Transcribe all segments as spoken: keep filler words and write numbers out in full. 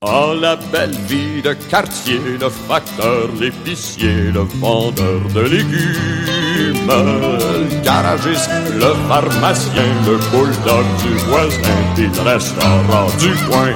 Oh, la belle vie de quartier, le facteur, l'épicier, le vendeur de légumes, le garagiste, le pharmacien, le bulldog du voisin, puis le restaurant du coin.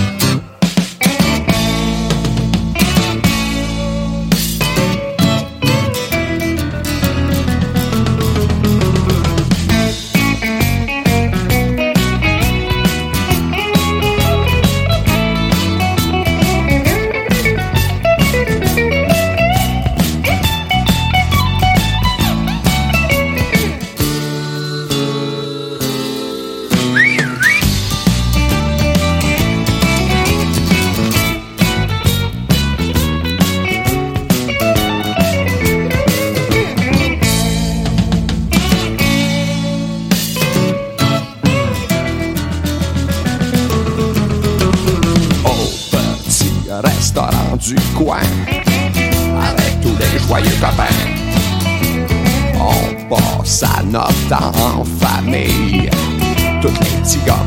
Restaurant du coin, avec tous les joyeux copains. On passe à notre temps en famille, tous les petits gars,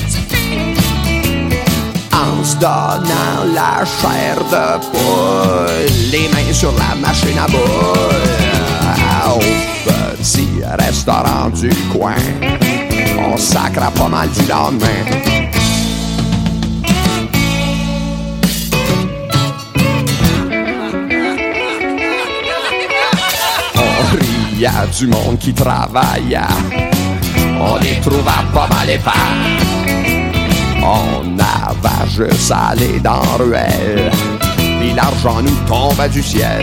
en se donnant la chair de poule, les mains sur la machine à boules. Au petit restaurant du coin, on sacre pas mal du lendemain. Il y a du monde qui travaille, on les trouve à pas mal épais. On avait juste à aller dans la ruelle, puis l'argent nous tombe du ciel.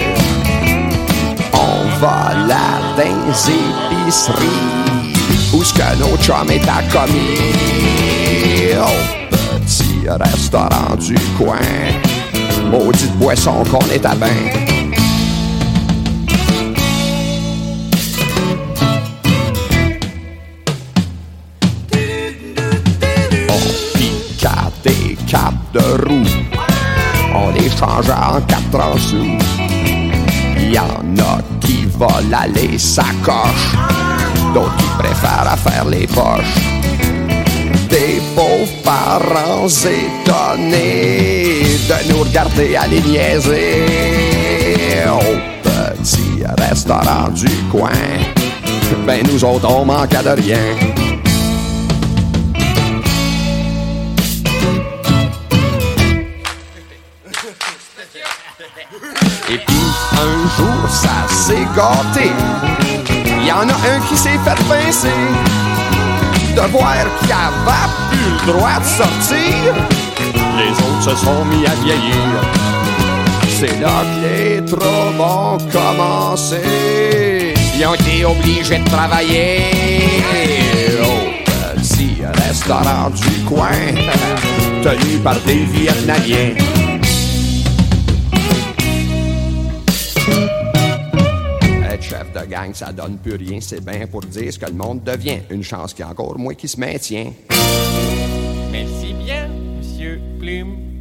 On va là dans les épiceries, où ce que nos chums est à commis. Au petit restaurant du coin, maudite boisson qu'on est à bain. Des capes de roue, on les change en quatre sous. Il y en a qui volent à les sacoches, d'autres qui préfèrent à faire les poches. Des pauvres parents étonnés de nous regarder aller niaiser. Au petit restaurant du coin, ben nous autres on manquait de rien. Et puis un jour ça s'est gâté, il y en a un qui s'est fait pincer de voir qu'il avait plus le droit de sortir. Les autres se sont mis à vieillir. C'est là que les troubles ont commencé. Ils ont été obligés de travailler au petit restaurant du coin, tenu par des Vietnamiens. Chef de gang, ça donne plus rien, c'est bien pour dire ce que le monde devient. Une chance qu'il y a encore moins qui se maintient. Merci bien, Monsieur Plume.